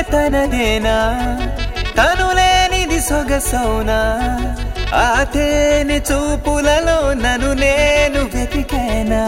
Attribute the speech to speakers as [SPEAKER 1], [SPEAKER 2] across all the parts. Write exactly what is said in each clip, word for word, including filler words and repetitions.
[SPEAKER 1] తనదేనా తను లేనిది సొగసౌనా ఆ తేనె చూపులలో నన్ను నేను వెతికేనా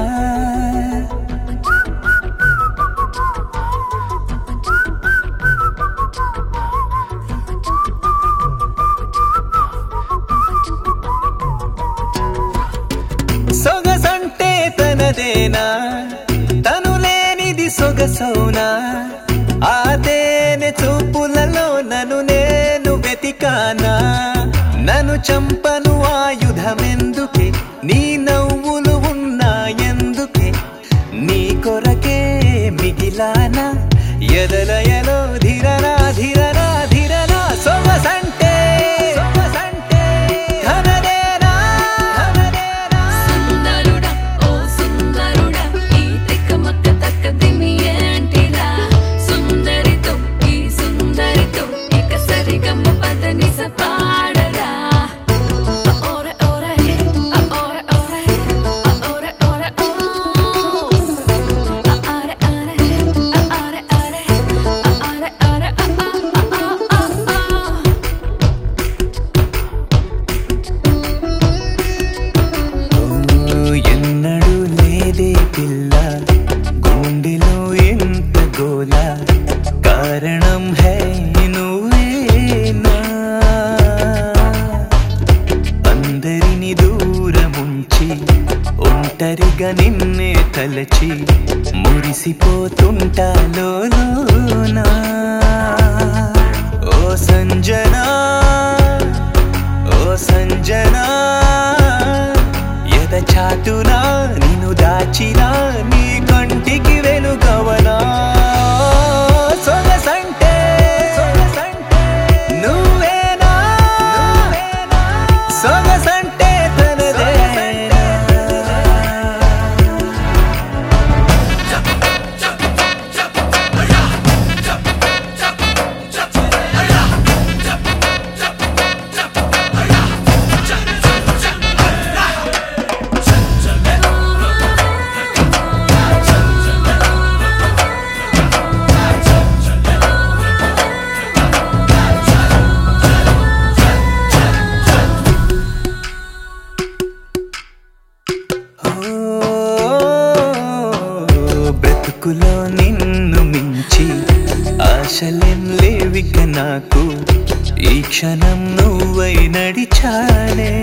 [SPEAKER 1] సొగసంటే తనదేనా తను లేనిది సొగసౌనా ఆ తేనె చూపులలో నన్ను నేను వెతికానా నన్ను చంపను ఆయుధమెందుకే నీ నవ్వులు ఉన్నాయందుకే నీ కొరకే మిగిలానా ఎదలయలో ధిరనా ధిరనా ధిరనా సొగసంటే సొగసంటే ధనదేనా ధనదేనా
[SPEAKER 2] సుందరుడా ఓ సుందరుడా ఈ తిక్కమక్క తక్కదిమి ఏంటిరా సుందరితో ఈ సుందరితో ఇక సరిగమ్మ పదని సపాడరా ఓరే ఓరే ఓరే ఓరే ఓరే ఓరే ఓ అరే అరే అరే అరే అరే అరే
[SPEAKER 1] ఎన్నడూ లేదే పిల్ల గుండెలో ఎంత గోల కారణం హై నువ్వేనా అందరిని దూరముంచి ఒంటరిగా నిన్నే తలచి మురిసిపోతుంటా లోలోనా ఓ సంజనా ఓ సంజనా ఎద చాటునా నిన్ను దాచినా నీ కంటికి వెలుగవనా సొగసంటే సొగసంటే నువ్వేనా సొగసంటే తనదేనా బ్రతుకులో నిన్ను మించి ఆశలేం లేవిక నాకు ఈ క్షణం నువ్వై నడిచానే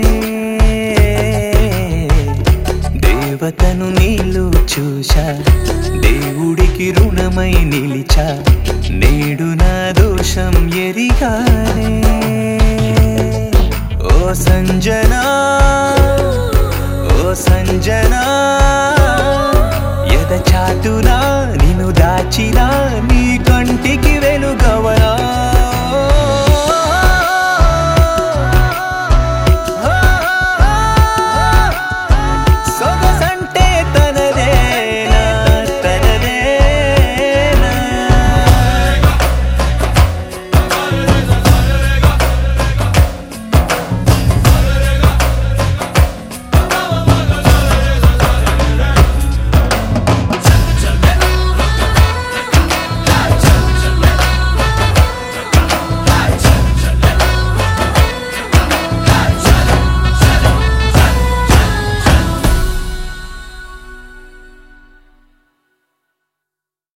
[SPEAKER 1] దేవతను నీళ్ళు చూశా దేవుడికి రుణమై నిలిచా నేడు నా దోషం ఎరిగానే ఓ సంజనా ఓ సంజనా ఎద చాటునా నిన్ను దాచినా నీ కంటికి వెలుగవనా